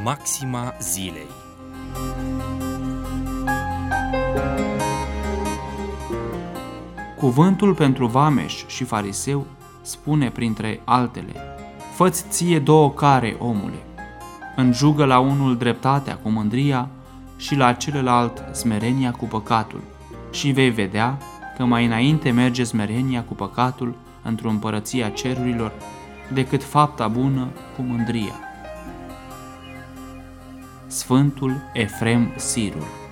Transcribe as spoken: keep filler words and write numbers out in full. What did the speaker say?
Maxima zilei. Cuvântul pentru vameș și fariseu spune printre altele: fă-ți ție două care, omule, înjugă la unul dreptatea cu mândria și la celălalt smerenia cu păcatul, și vei vedea că mai înainte merge smerenia cu păcatul într-o împărăția cerurilor decât fapta bună cu mândria. Sfântul Efrem Sirul.